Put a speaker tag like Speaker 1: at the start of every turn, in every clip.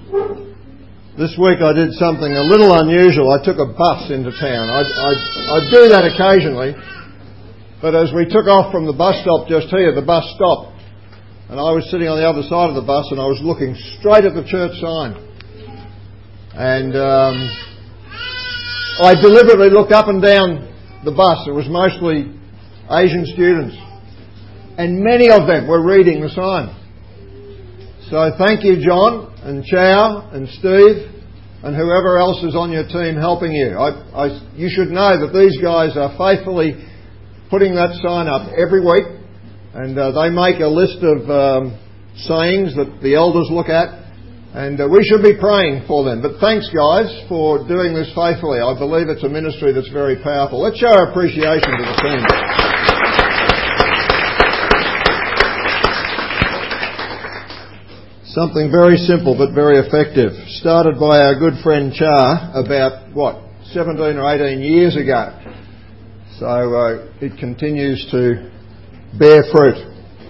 Speaker 1: This week I did something a little unusual. I took a bus into town. I do that occasionally, but as we took off from the bus stop just here, the bus stopped, and I was sitting on the other side of the bus and I was looking straight at the church sign. And I deliberately looked up and down the bus. It was mostly Asian students, and many of them were reading the sign. So thank you, John and Chow and Steve and whoever else is on your team helping you. You should know that these guys are faithfully putting that sign up every week, and they make a list of sayings that the elders look at, and we should be praying for them. But thanks, guys, for doing this faithfully. I believe it's a ministry that's very powerful. Let's show our appreciation to the team. Something very simple but very effective. Started by our good friend Cha about, 17 or 18 years ago. So it continues to bear fruit.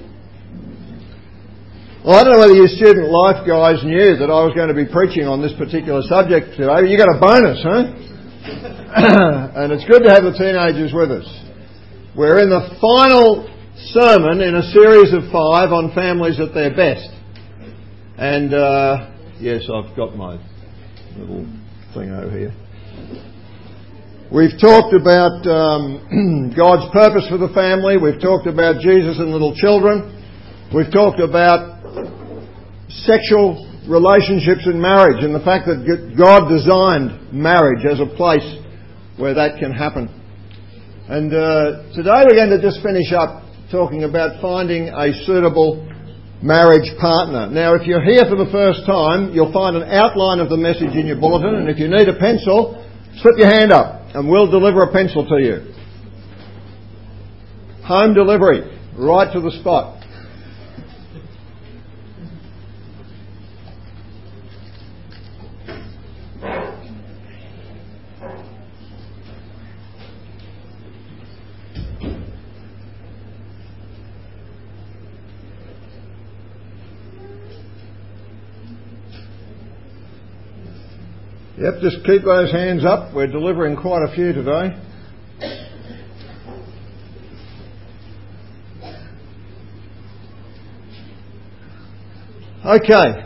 Speaker 1: Well, I don't know whether you student life guys knew that I was going to be preaching on this particular subject today. You got a bonus, huh? And it's good to have the teenagers with us. We're in the final sermon in a series of 5 on families at their best. And, yes, I've got my little thing over here. We've talked about God's purpose for the family. We've talked about Jesus and little children. We've talked about sexual relationships in marriage and the fact that God designed marriage as a place where that can happen. And today we're going to just finish up talking about finding a suitable marriage partner. Now, if you're here for the first time, you'll find an outline of the message in your bulletin, and if you need a pencil, slip your hand up and we'll deliver a pencil to you. Home delivery, right to the spot. Yep, just keep those hands up. We're delivering quite a few today. Okay.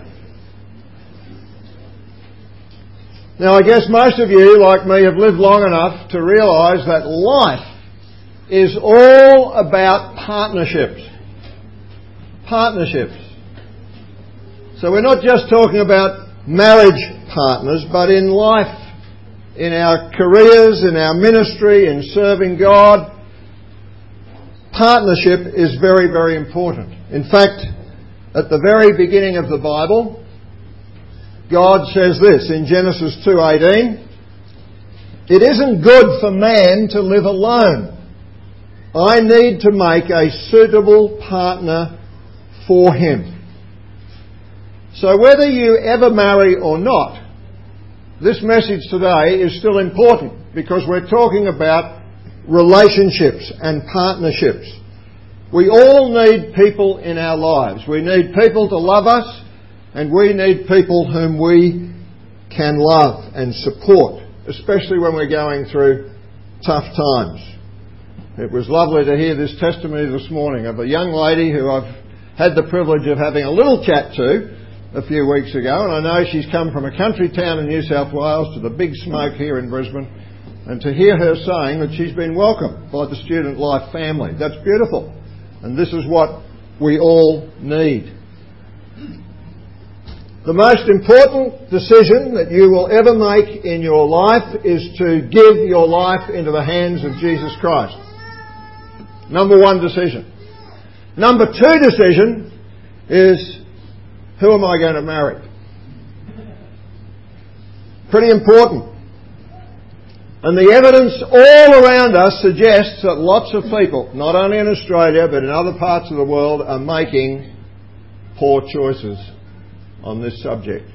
Speaker 1: Now, I guess most of you, like me, have lived long enough to realise that life is all about partnerships. Partnerships. So we're not just talking about marriage partners, but in life, in our careers, in our ministry, in serving God, partnership is very, very important. In fact, at the very beginning of the Bible, God says this in Genesis 2:18, "It isn't good for man to live alone. I need to make a suitable partner for him." So whether you ever marry or not, this message today is still important because we're talking about relationships and partnerships. We all need people in our lives. We need people to love us, and we need people whom we can love and support, especially when we're going through tough times. It was lovely to hear this testimony this morning of a young lady who I've had the privilege of having a little chat to a few weeks ago, and I know she's come from a country town in New South Wales to the big smoke here in Brisbane, and to hear her saying that she's been welcomed by the Student Life family. That's beautiful, and this is what we all need. The most important decision that you will ever make in your life is to give your life into the hands of Jesus Christ. Number 1 decision. Number 2 decision is, who am I going to marry? Pretty important. And the evidence all around us suggests that lots of people, not only in Australia but in other parts of the world, are making poor choices on this subject.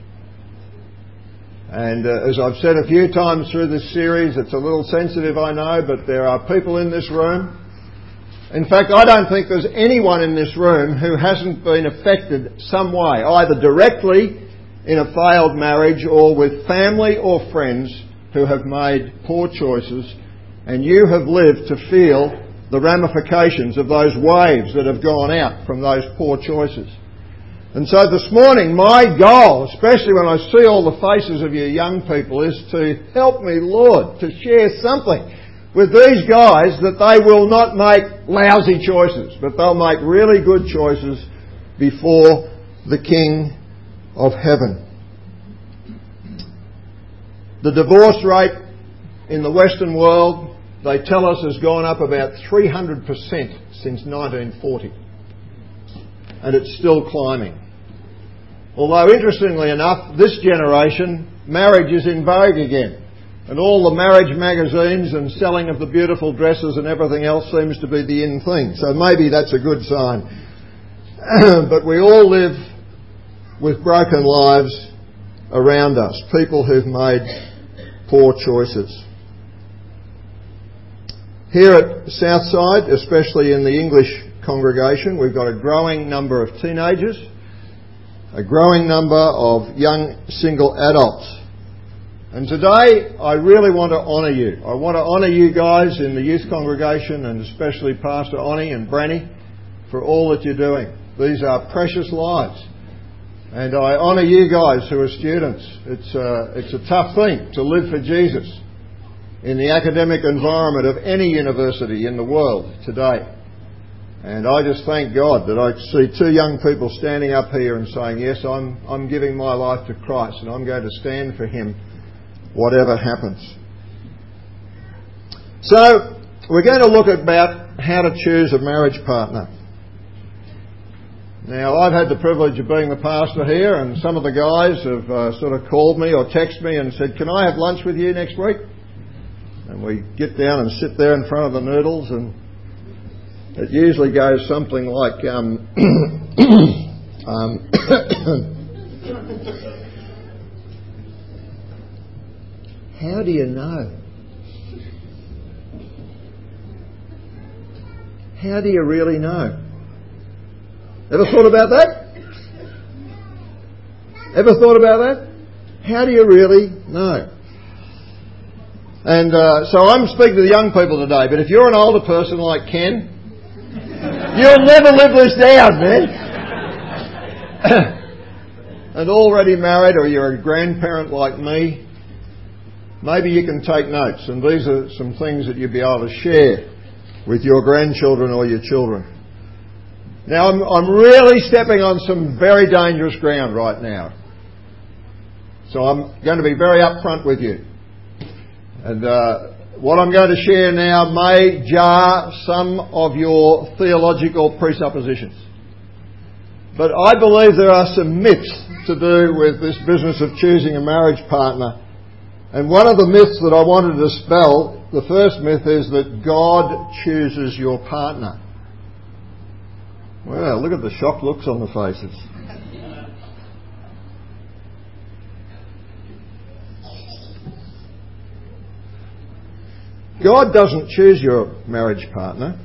Speaker 1: And as I've said a few times through this series, it's a little sensitive, I know, but there are people in this room. In fact, I don't think there's anyone in this room who hasn't been affected some way, either directly in a failed marriage or with family or friends who have made poor choices, and you have lived to feel the ramifications of those waves that have gone out from those poor choices. And so this morning, my goal, especially when I see all the faces of you young people, is to help me, Lord, to share something with these guys that they will not make lousy choices, but they'll make really good choices before the King of Heaven. The divorce rate in the Western world, they tell us, has gone up about 300% since 1940. And it's still climbing. Although, interestingly enough, this generation, marriage is in vogue again. And all the marriage magazines and selling of the beautiful dresses and everything else seems to be the in thing. So maybe that's a good sign. But we all live with broken lives around us. People who've made poor choices. Here at Southside, especially in the English congregation, we've got a growing number of teenagers, a growing number of young single adults. And today I really want to honour you. I want to honour you guys in the youth congregation, and especially Pastor Oni and Branny, for all that you're doing. These are precious lives. And I honour you guys who are students. It's a tough thing to live for Jesus in the academic environment of any university in the world today. And I just thank God that I see two young people standing up here and saying, yes, I'm giving my life to Christ and I'm going to stand for Him whatever happens. So we're going to look about how to choose a marriage partner. Now, I've had the privilege of being the pastor here, and some of the guys have sort of called me or texted me and said, can I have lunch with you next week? And we get down and sit there in front of the noodles, and it usually goes something like, how do you know? How do you really know? Ever thought about that? Ever thought about that? How do you really know? And so I'm speaking to the young people today, but if you're an older person like Ken, you'll never live this down, man. And already married, or you're a grandparent like me, maybe you can take notes, and these are some things that you'll be able to share with your grandchildren or your children. Now, I'm really stepping on some very dangerous ground right now. So I'm going to be very upfront with you. And what I'm going to share now may jar some of your theological presuppositions. But I believe there are some myths to do with this business of choosing a marriage partner. And one of the myths that I wanted to dispel, the first myth, is that God chooses your partner. Well, look at the shocked looks on the faces. God doesn't choose your marriage partner,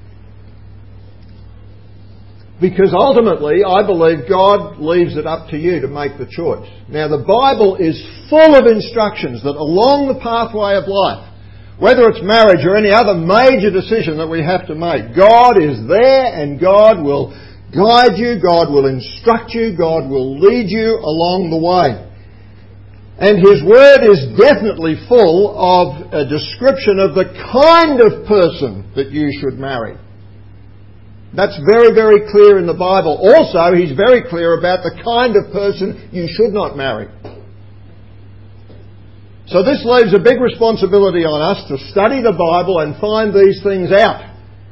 Speaker 1: because ultimately I believe God leaves it up to you to make the choice. Now, the Bible is full of instructions that along the pathway of life, whether it's marriage or any other major decision that we have to make, God is there and God will guide you, God will instruct you, God will lead you along the way. And His Word is definitely full of a description of the kind of person that you should marry. That's very, very clear in the Bible. Also, He's very clear about the kind of person you should not marry. So this leaves a big responsibility on us to study the Bible and find these things out.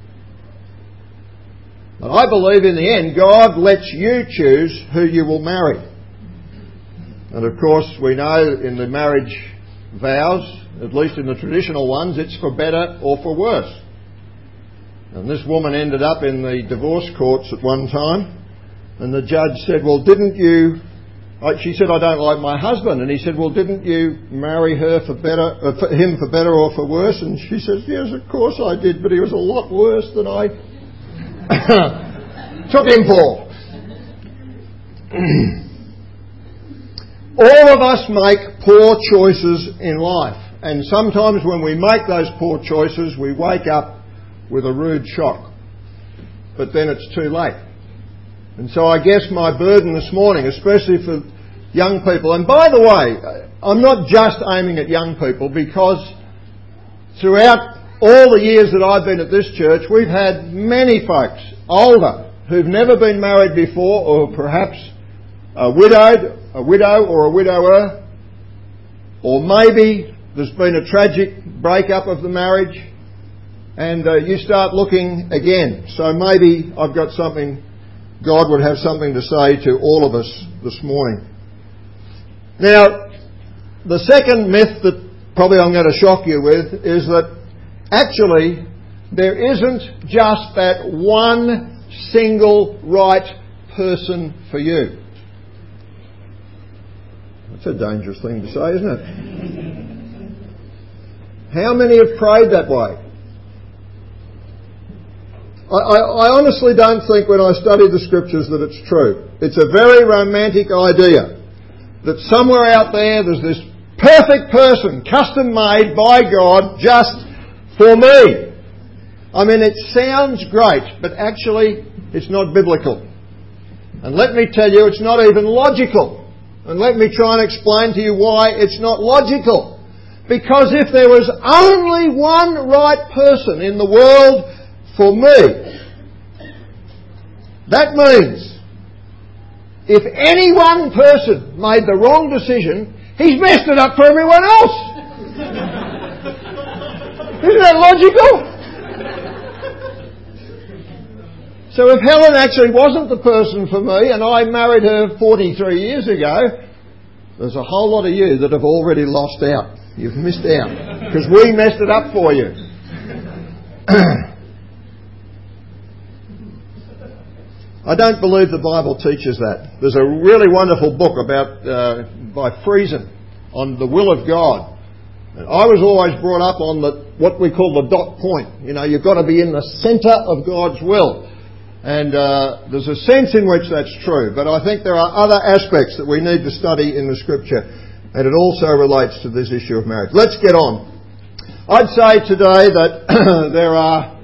Speaker 1: But I believe in the end, God lets you choose who you will marry. And of course, we know in the marriage vows, at least in the traditional ones, it's for better or for worse. And this woman ended up in the divorce courts at one time, and the judge said, well, didn't you... She said, I don't like my husband. And he said, well, didn't you marry him for better or for worse? And she says, yes, of course I did, but he was a lot worse than I took him for. All of us make poor choices in life. And sometimes when we make those poor choices, we wake up with a rude shock. But then it's too late. And so I guess my burden this morning, especially for young people, and by the way, I'm not just aiming at young people, because throughout all the years that I've been at this church, we've had many folks, older, who've never been married before, or perhaps a widow or a widower, or maybe there's been a tragic breakup of the marriage, and you start looking again. So maybe I've got something, God would have something to say to all of us this morning. Now, the second myth that probably I'm going to shock you with is that actually there isn't just that one single right person for you. That's a dangerous thing to say, isn't it? How many have prayed that way? I honestly don't think when I study the scriptures that it's true. It's a very romantic idea that somewhere out there's this perfect person, custom made by God just for me. I mean, it sounds great, but actually it's not biblical. And let me tell you, it's not even logical. And let me try and explain to you why it's not logical. Because if there was only one right person in the world for me, that means if any one person made the wrong decision, he's messed it up for everyone else. Isn't that logical? So if Helen actually wasn't the person for me and I married her 43 years ago, there's a whole lot of you that have already lost out. You've missed out because we messed it up for you. I don't believe the Bible teaches that. There's a really wonderful book by Friesen on the will of God. And I was always brought up on what we call the dot point. You know, you've got to be in the centre of God's will. And there's a sense in which that's true. But I think there are other aspects that we need to study in the Scripture. And it also relates to this issue of marriage. Let's get on. I'd say today that there are...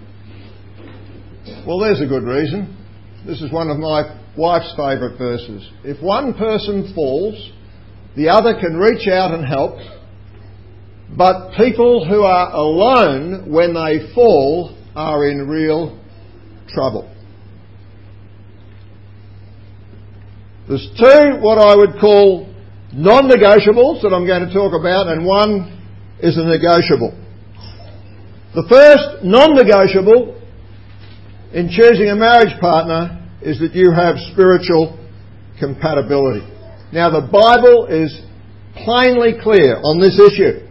Speaker 1: Well, there's a good reason. This is one of my wife's favourite verses. If one person falls, the other can reach out and help. But people who are alone when they fall are in real trouble. There's two what I would call non-negotiables that I'm going to talk about, and one is a negotiable. The first non-negotiable in choosing a marriage partner is that you have spiritual compatibility. Now, the Bible is plainly clear on this issue.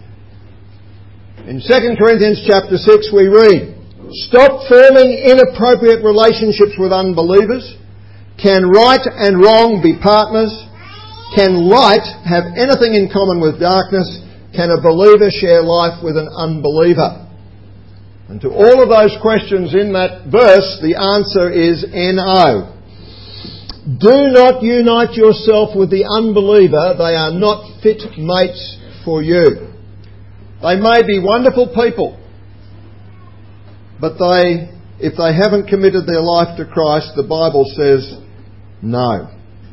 Speaker 1: In 2 Corinthians chapter 6 we read, "Stop forming inappropriate relationships with unbelievers. Can right and wrong be partners? Can light have anything in common with darkness? Can a believer share life with an unbeliever?" And to all of those questions in that verse, the answer is no. Do not unite yourself with the unbeliever. They are not fit mates for you. They may be wonderful people, but if they haven't committed their life to Christ, the Bible says no.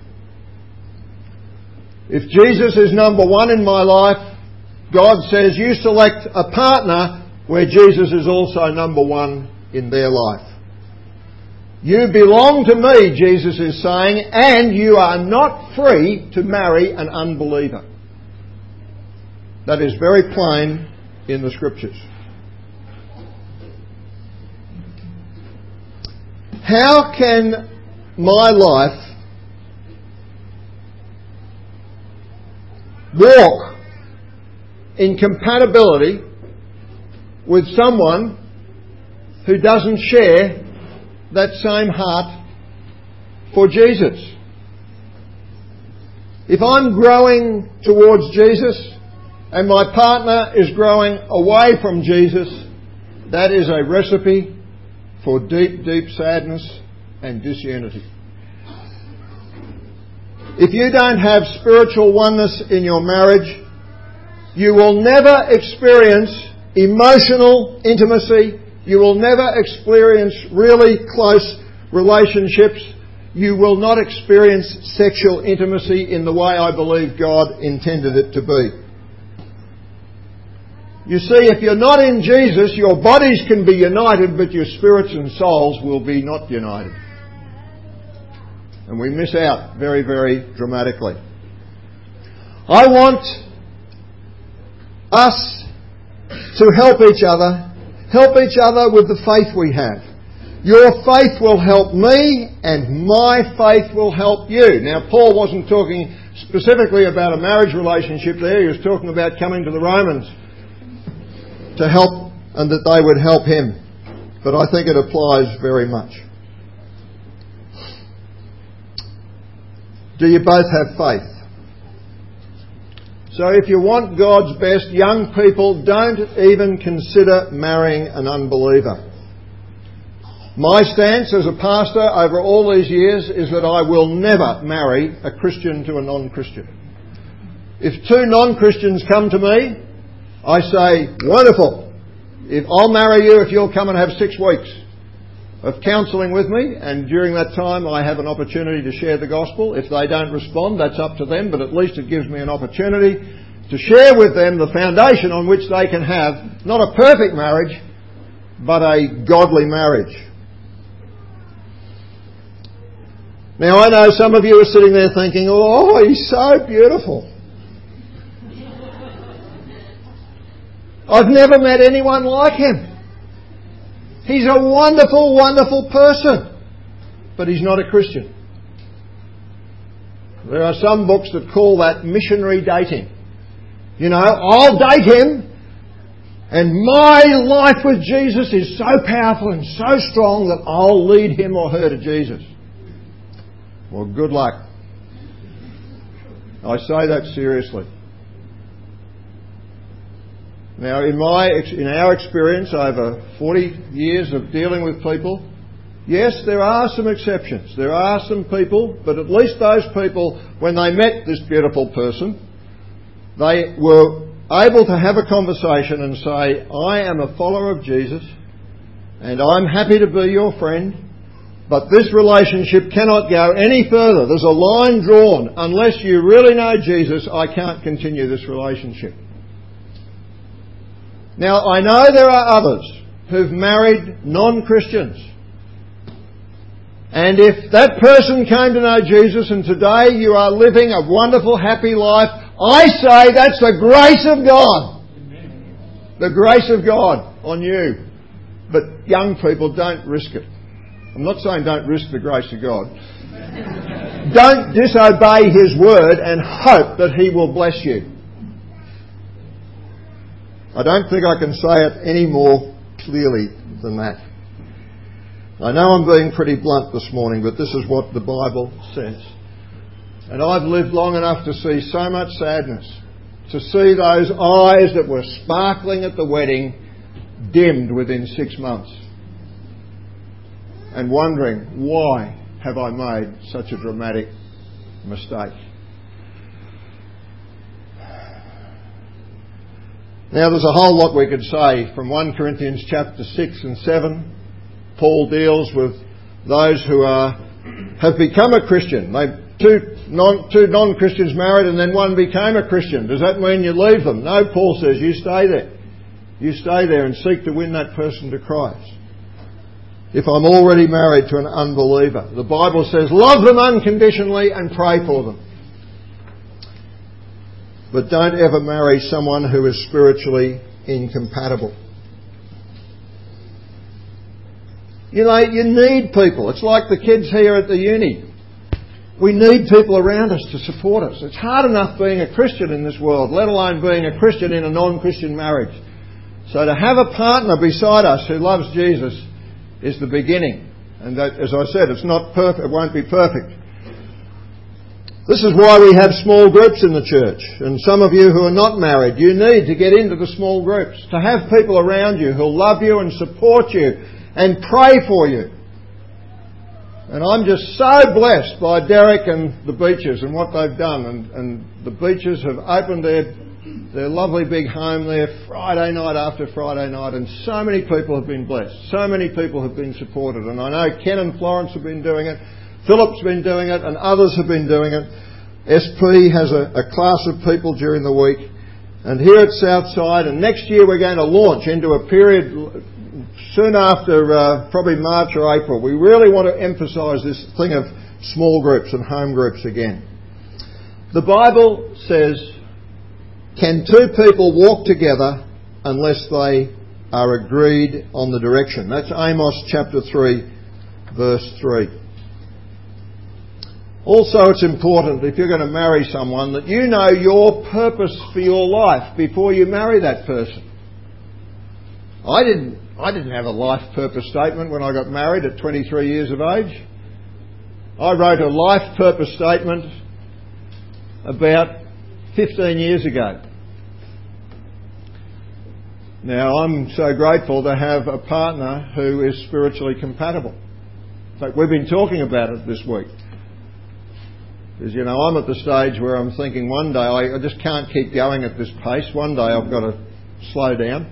Speaker 1: If Jesus is number one in my life, God says you select a partner where Jesus is also number one in their life. You belong to me, Jesus is saying, and you are not free to marry an unbeliever. That is very plain in the Scriptures. How can my life walk in compatibility with someone who doesn't share that same heart for Jesus? If I'm growing towards Jesus and my partner is growing away from Jesus, that is a recipe for deep, deep sadness and disunity. if you don't have spiritual oneness in your marriage, you will never experience emotional intimacy. You will never experience really close relationships. You will not experience sexual intimacy in the way I believe God intended it to be. You see, if you're not in Jesus, your bodies can be united, but your spirits and souls will be not united. And we miss out very, very dramatically. I want us to help each other with the faith we have. Your faith will help me and my faith will help you. Now, Paul wasn't talking specifically about a marriage relationship there. He was talking about coming to the Romans to help and that they would help him. But I think it applies very much. Do you both have faith? So if you want God's best, young people, don't even consider marrying an unbeliever. My stance as a pastor over all these years is that I will never marry a Christian to a non-Christian. If two non-Christians come to me, I say, wonderful, I'll marry you if you'll come and have 6 weeks of counselling with me, and during that time I have an opportunity to share the gospel. If they don't respond, that's up to them, but at least it gives me an opportunity to share with them the foundation on which they can have not a perfect marriage, but a godly marriage. Now I know some of you are sitting there thinking, oh, he's so beautiful. I've never met anyone like him. He's a wonderful, wonderful person. But he's not a Christian. There are some books that call that missionary dating. You know, I'll date him and my life with Jesus is so powerful and so strong that I'll lead him or her to Jesus. Well, good luck. I say that seriously. Now, in our experience over 40 years of dealing with people, yes, there are some exceptions. There are some people, but at least those people, when they met this beautiful person, they were able to have a conversation and say, I am a follower of Jesus and I'm happy to be your friend, but this relationship cannot go any further. There's a line drawn. Unless you really know Jesus, I can't continue this relationship. Now, I know there are others who've married non-Christians. And if that person came to know Jesus and today you are living a wonderful, happy life, I say that's the grace of God. The grace of God on you. But young people, don't risk it. I'm not saying don't risk the grace of God. Don't disobey His word and hope that He will bless you. I don't think I can say it any more clearly than that. I know I'm being pretty blunt this morning, but this is what the Bible says. And I've lived long enough to see so much sadness, to see those eyes that were sparkling at the wedding dimmed within 6 months, and wondering, why have I made such a dramatic mistake? Now, there's a whole lot we could say from 1 Corinthians chapter 6 and 7. Paul deals with those who have become a Christian. Two non-Christians married and then one became a Christian. Does that mean you leave them? No, Paul says you stay there. You stay there and seek to win that person to Christ. If I'm already married to an unbeliever, the Bible says love them unconditionally and pray for them. But don't ever marry someone who is spiritually incompatible. You know, you need people. It's like the kids here at the uni. We need people around us to support us. It's hard enough being a Christian in this world, let alone being a Christian in a non-Christian marriage. So to have a partner beside us who loves Jesus is the beginning. And that, as I said, it's not perfect. It won't be perfect. This is why we have small groups in the church. And some of you who are not married, you need to get into the small groups. To have people around you who'll love you and support you and pray for you. And I'm just so blessed by Derek and the Beaches and what they've done. And the Beaches have opened their lovely big home there Friday night after Friday night, and so many people have been blessed. So many people have been supported. And I know Ken and Florence have been doing it, Philip's been doing it, and others have been doing it. SP has a class of people during the week. And here at Southside, and next year we're going to launch into a period soon after probably March or April. We really want to emphasise this thing of small groups and home groups again. The Bible says, can two people walk together unless they are agreed on the direction? That's Amos chapter 3, verse 3. Also, it's important, if you're going to marry someone, that you know your purpose for your life before you marry that person. I didn't have a life purpose statement when I got married at 23 years of age. I wrote a life purpose statement about 15 years ago. Now, I'm so grateful to have a partner who is spiritually compatible. In fact, we've been talking about it this week. Because, I'm at the stage where I'm thinking one day I just can't keep going at this pace. One day I've got to slow down.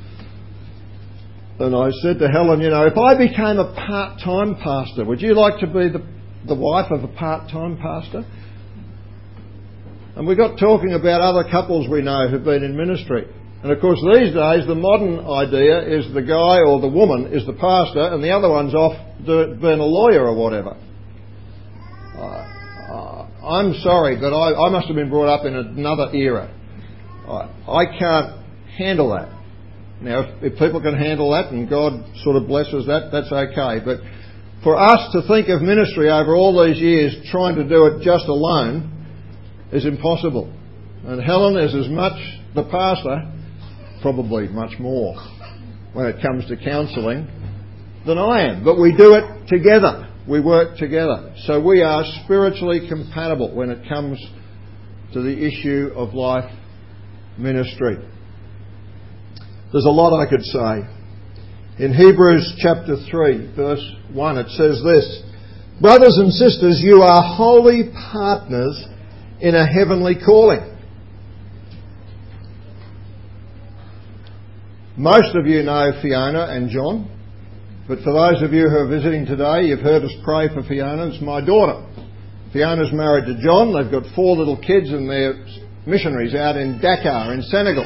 Speaker 1: And I said to Helen, if I became a part-time pastor, would you like to be the wife of a part-time pastor? And we got talking about other couples we know who've been in ministry. And of course these days the modern idea is the guy or the woman is the pastor and the other one's off being a lawyer or whatever. I'm sorry, but I must have been brought up in another era. I can't handle that. Now, if people can handle that and God sort of blesses that, that's okay. But for us to think of ministry over all these years trying to do it just alone is impossible. And Helen is as much the pastor, probably much more when it comes to counselling, than I am. But we do it together. We work together. So we are spiritually compatible when it comes to the issue of life ministry. There's a lot I could say. In Hebrews chapter 3, verse 1, it says this, brothers and sisters, you are holy partners in a heavenly calling. Most of you know Fiona and John. But for those of you who are visiting today, you've heard us pray for Fiona. It's my daughter. Fiona's married to John. They've got 4 little kids and they're missionaries out in Dakar in Senegal.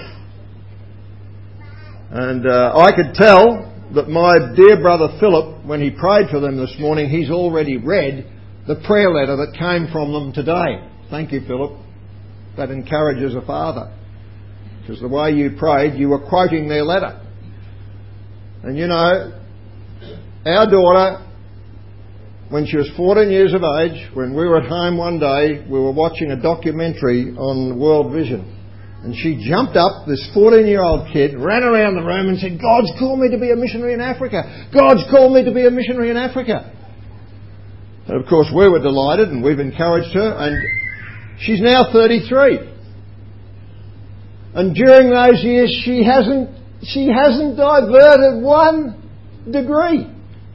Speaker 1: And I could tell that my dear brother Philip, when he prayed for them this morning, he's already read the prayer letter that came from them today. Thank you, Philip. That encourages a father. Because the way you prayed, you were quoting their letter. And our daughter, when she was 14 years of age, when we were at home one day, we were watching a documentary on World Vision. And she jumped up, this 14-year-old kid, ran around the room and said, God's called me to be a missionary in Africa. God's called me to be a missionary in Africa. And of course we were delighted and we've encouraged her, and she's now 33. And during those years she hasn't diverted 1 degree.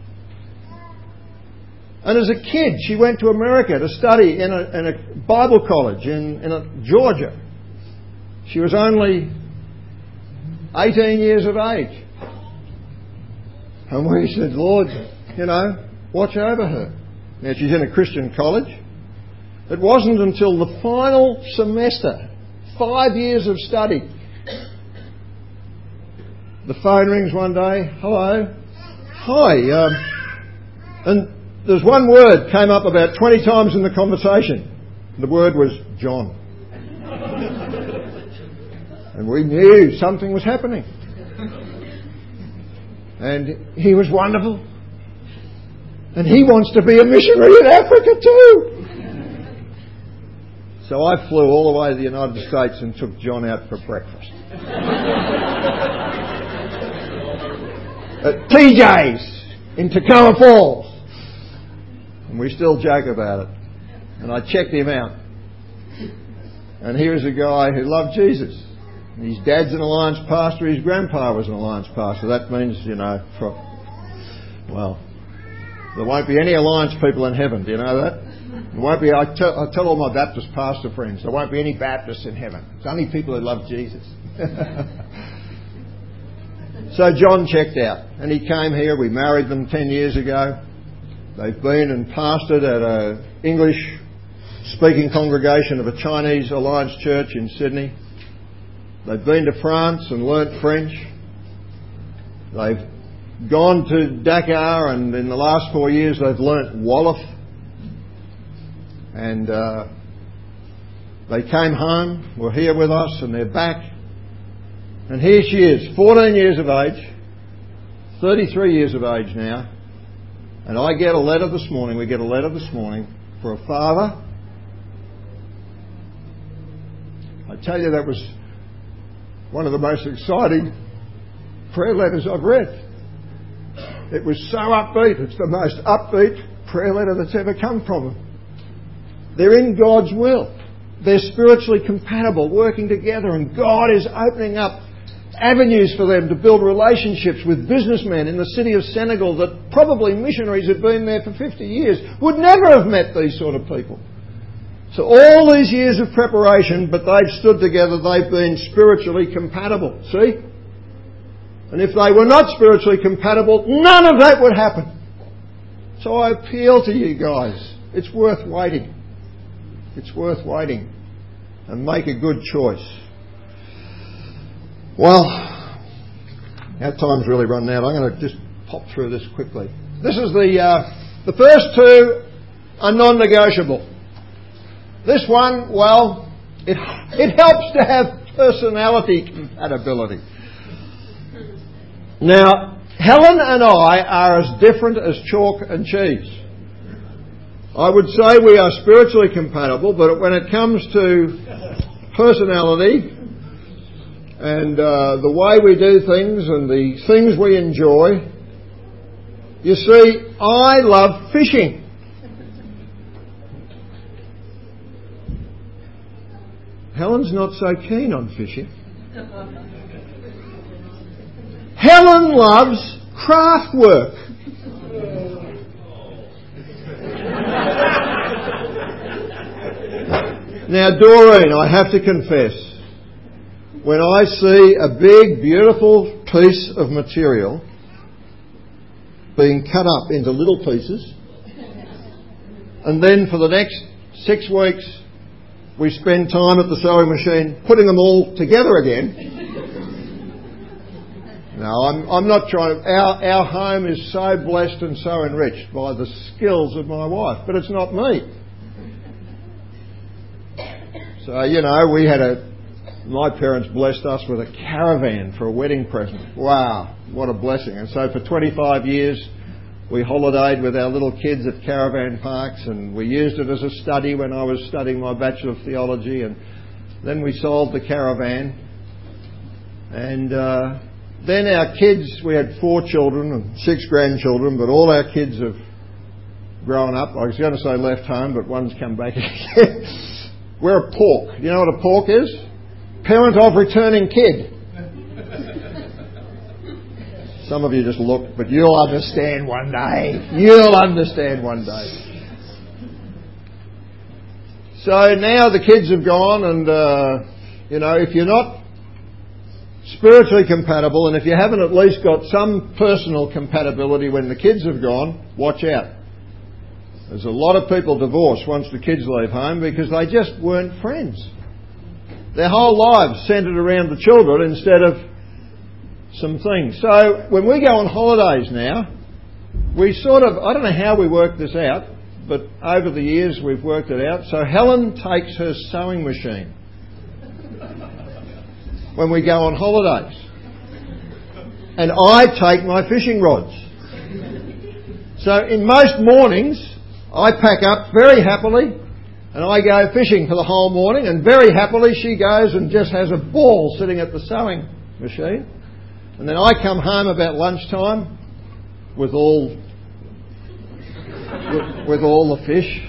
Speaker 1: And as a kid, she went to America to study in a Bible college in Georgia. She was only 18 years of age. And we said, Lord, watch over her. Now, she's in a Christian college. It wasn't until the final semester, 5 years of study, the phone rings one day. Hello. Hi. And there's one word came up about 20 times in the conversation. The word was John. And we knew something was happening. And he was wonderful. And he wants to be a missionary in Africa too. So I flew all the way to the United States and took John out for breakfast. At TJ's in Tacoma Falls. And we still joke about it. And I checked him out. And here's a guy who loved Jesus. His dad's an Alliance pastor, his grandpa was an Alliance pastor. That means, There won't be any Alliance people in heaven. Do you know that? There won't be. I tell all my Baptist pastor friends, there won't be any Baptists in heaven. It's only people who love Jesus. So John checked out, and he came here. We married them 10 years ago. They've been and pastored at an English-speaking congregation of a Chinese Alliance church in Sydney. They've been to France and learnt French. They've gone to Dakar, and in the last 4 years they've learnt Wolof. And they came home, were here with us, and they're back. And here she is, 14 years of age, 33 years of age now. And I get a letter this morning, we get a letter this morning for a father. I tell you, that was one of the most exciting prayer letters I've read. It was so upbeat. It's the most upbeat prayer letter that's ever come from them. They're in God's will. They're spiritually compatible, working together, and God is opening up avenues for them to build relationships with businessmen in the city of Senegal that probably missionaries who've been there for 50 years would never have met these sort of people. So all these years of preparation, but they've stood together, they've been spiritually compatible. See? And if they were not spiritually compatible, none of that would happen. So I appeal to you guys. It's worth waiting. It's worth waiting. And make a good choice. Well, our time's really run out. I'm going to just pop through this quickly. This is the first two are non-negotiable. This one, well, it helps to have personality compatibility. Now, Helen and I are as different as chalk and cheese. I would say we are spiritually compatible, but when it comes to personality and the way we do things and the things we enjoy, you see, I love fishing. Helen's not so keen on fishing. Helen loves craft work. Now, Doreen, I have to confess, when I see a big, beautiful piece of material being cut up into little pieces, and then for the next 6 weeks we spend time at the sewing machine putting them all together again. No, I'm not trying. Our home is so blessed and so enriched by the skills of my wife, but it's not me. So, you know, my parents blessed us with a caravan for a wedding present. Wow, what a blessing. And so for 25 years we holidayed with our little kids at caravan parks, and we used it as a study when I was studying my Bachelor of Theology, and then we sold the caravan. And then our kids, we had 4 children and 6 grandchildren, but all our kids have grown up. I was going to say left home, but one's come back again. We're a pork. You know what a pork is? Parent of returning kid. Some of you just look, but you'll understand one day. You'll understand one day. So now the kids have gone, and, you know, if you're not spiritually compatible, and if you haven't at least got some personal compatibility when the kids have gone, watch out. There's a lot of people divorce once the kids leave home because they just weren't friends. Their whole lives centred around the children instead of some things. So when we go on holidays now, we sort of, I don't know how we work this out, but over the years we've worked it out. So Helen takes her sewing machine when we go on holidays, and I take my fishing rods. So in most mornings I pack up very happily and I go fishing for the whole morning, and very happily she goes and just has a ball sitting at the sewing machine. And then I come home about lunchtime with all the fish.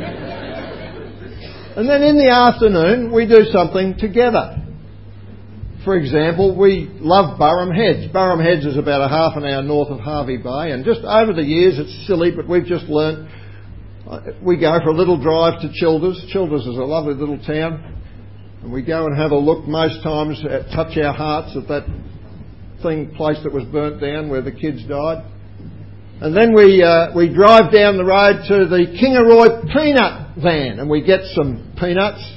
Speaker 1: And then in the afternoon we do something together. For example, we love Burham Heads. Burham Heads is about a half an hour north of Hervey Bay, and just over the years, it's silly, but we've just learnt, we go for a little drive to Childers. Childers is a lovely little town, and we go and have a look most times, touch our hearts at that place that was burnt down where the kids died. And then we drive down the road to the Kingaroy peanut van, and we get some peanuts.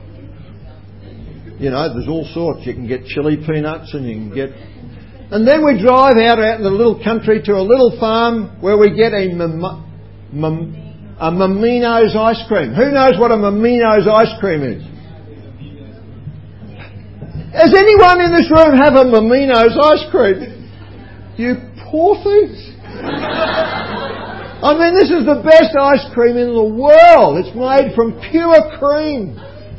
Speaker 1: You know, there's all sorts. You can get chili peanuts and you can get... And then we drive out in the little country to a little farm where we get a Mamino's ice cream. Who knows what a Mamino's ice cream is? Does anyone in this room have a Mamino's ice cream? You poor things. I mean, this is the best ice cream in the world. It's made from pure cream.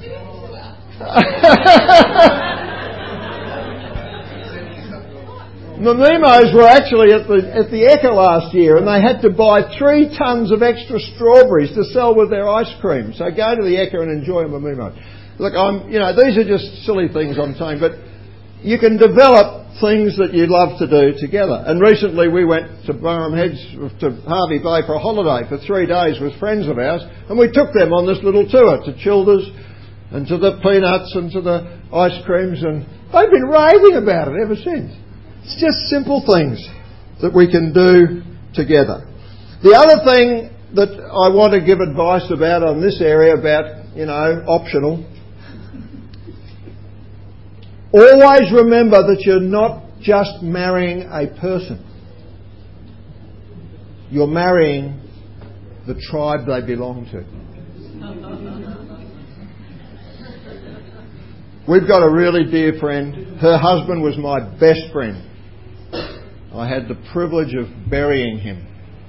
Speaker 1: Mamino's were actually at the Ekka last year, and they had to buy 3 tons of extra strawberries to sell with their ice cream. So go to the Ekka and enjoy a Mamino. Look, these are just silly things I'm saying, but you can develop things that you love to do together. And recently we went to Burham Heads, to Hervey Bay for a holiday for 3 days with friends of ours, and we took them on this little tour to Childers and to the peanuts and to the ice creams, and they've been raving about it ever since. It's just simple things that we can do together. The other thing that I want to give advice about on this area about, optional, always remember that you're not just marrying a person. You're marrying the tribe they belong to. We've got a really dear friend. Her husband was my best friend. I had the privilege of burying him.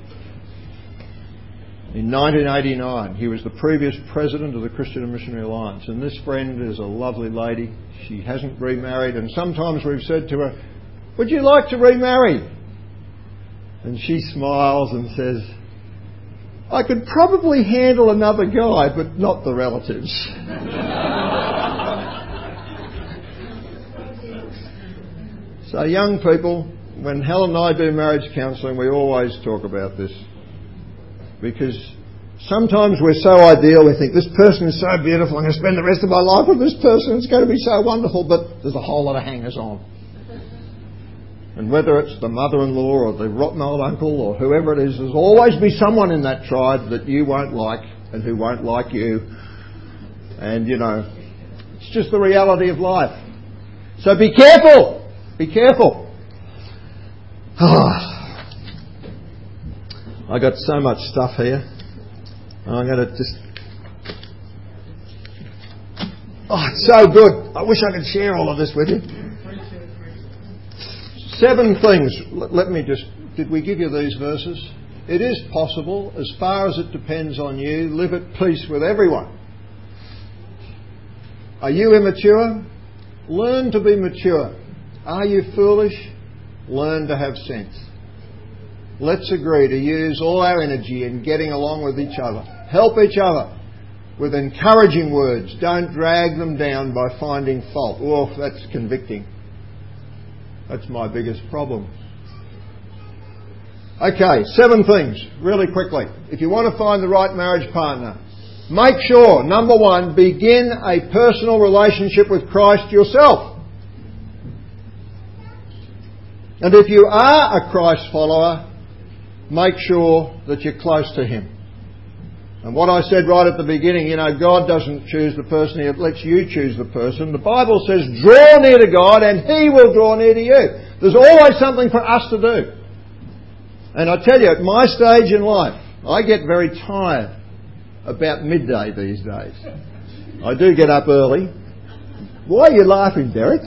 Speaker 1: In 1989, he was the previous president of the Christian and Missionary Alliance. And this friend is a lovely lady. She hasn't remarried. And sometimes we've said to her, "Would you like to remarry?" And she smiles and says, "I could probably handle another guy, but not the relatives." So young people, when Helen and I do marriage counselling, we always talk about this. Because sometimes we're so ideal, we think this person is so beautiful, I'm going to spend the rest of my life with this person, it's going to be so wonderful, but there's a whole lot of hangers on. And whether it's the mother-in-law or the rotten old uncle or whoever it is, there's always be someone in that tribe that you won't like and who won't like you. And, it's just the reality of life. So be careful! Be careful. I got so much stuff here. I'm going to just... it's so good. I wish I could share all of this with you. 7 things. Let me just... Did we give you these verses? It is possible, as far as it depends on you, live at peace with everyone. Are you immature? Learn to be mature. Are you foolish? Learn to have sense. Let's agree to use all our energy in getting along with each other. Help each other with encouraging words. Don't drag them down by finding fault. Oh, that's convicting. That's my biggest problem. Okay, 7 things, really quickly. If you want to find the right marriage partner, make sure, number 1, begin a personal relationship with Christ yourself. And if you are a Christ follower, make sure that you're close to Him. And what I said right at the beginning, God doesn't choose the person, He lets you choose the person. The Bible says, draw near to God and He will draw near to you. There's always something for us to do. And I tell you, at my stage in life, I get very tired about midday these days. I do get up early. Why are you laughing, Derek?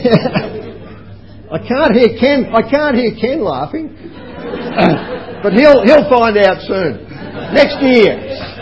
Speaker 1: I can't hear Ken laughing. But he'll find out soon. Next year.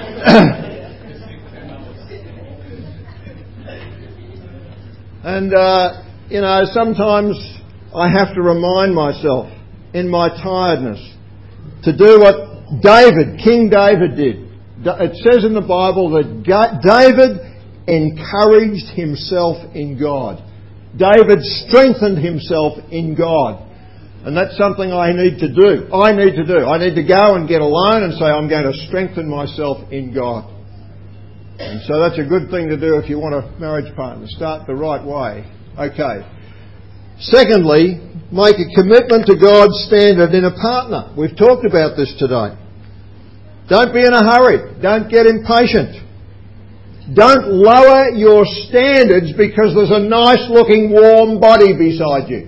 Speaker 1: And, sometimes I have to remind myself in my tiredness to do what King David did. It says in the Bible that David encouraged himself in God. David strengthened himself in God. And that's something I need to do. I need to go and get alone and say, I'm going to strengthen myself in God. And so that's a good thing to do if you want a marriage partner. Start the right way. Okay. Secondly, make a commitment to God's standard in a partner. We've talked about this today. Don't be in a hurry. Don't get impatient. Don't lower your standards because there's a nice looking warm body beside you.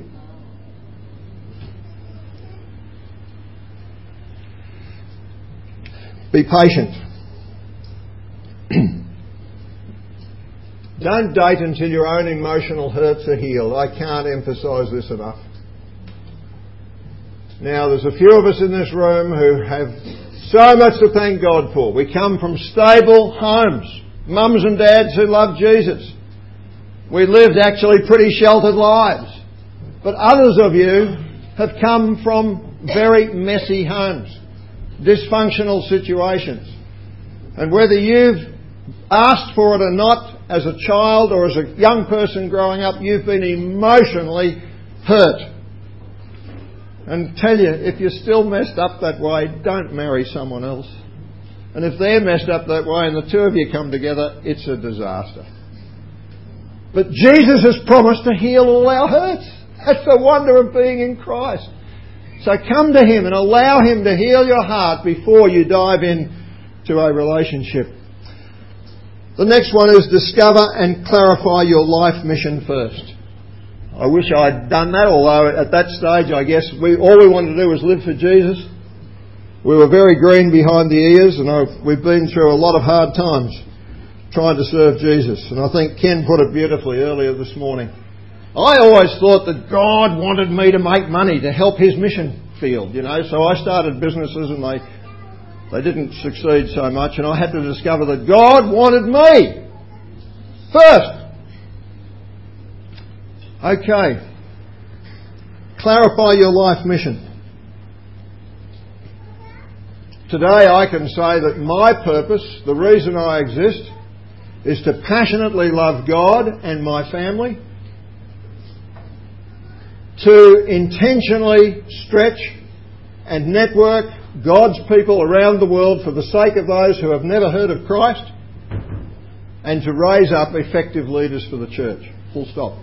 Speaker 1: Be patient. Don't date until your own emotional hurts are healed. I can't emphasise this enough. Now, there's a few of us in this room who have so much to thank God for. We come from stable homes, mums and dads who love Jesus. We lived actually pretty sheltered lives. But others of you have come from very messy homes, dysfunctional situations. And whether you've asked for it or not, as a child or as a young person growing up, you've been emotionally hurt. And tell you, if you're still messed up that way, don't marry someone else. And if they're messed up that way and the two of you come together, it's a disaster. But Jesus has promised to heal all our hurts. That's the wonder of being in Christ. So come to Him and allow Him to heal your heart before you dive into a relationship. The next one is discover and clarify your life mission first. I wish I'd done that, although at that stage I guess all we wanted to do was live for Jesus. We were very green behind the ears, and we've been through a lot of hard times trying to serve Jesus. And I think Ken put it beautifully earlier this morning. I always thought that God wanted me to make money to help His mission field, so I started businesses and they didn't succeed so much, and I had to discover that God wanted me first. Okay. Clarify your life mission. Today I can say that my purpose, the reason I exist, is to passionately love God and my family, to intentionally stretch and network God's people around the world for the sake of those who have never heard of Christ, and to raise up effective leaders for the church. Full stop.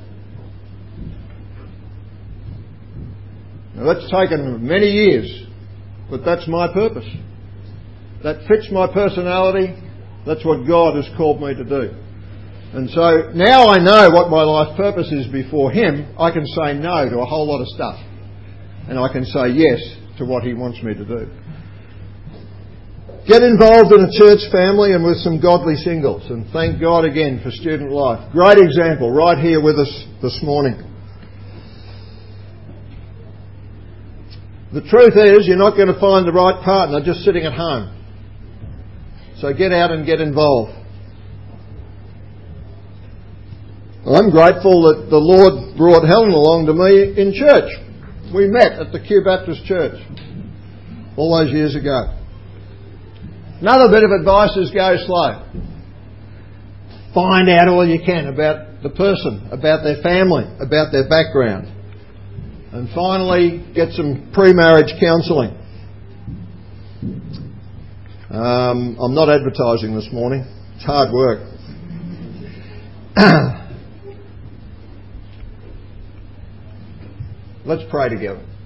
Speaker 1: Now that's taken many years, but that's my purpose. That fits my personality. That's what God has called me to do. And so now I know what my life purpose is before Him. I can say no to a whole lot of stuff, and I can say yes to what He wants me to do. Get involved in a church family and with some godly singles. And thank God again for Student Life. Great example right here with us this morning. The truth is, you're not going to find the right partner just sitting at home. So get out and get involved. I'm grateful that the Lord brought Helen along to me in church. We met at the Kew Baptist Church all those years ago. Another bit of advice is go slow. Find out all you can about the person, about their family, about their background. And finally, get some pre-marriage counselling. I'm not advertising this morning. It's hard work. Let's pray together.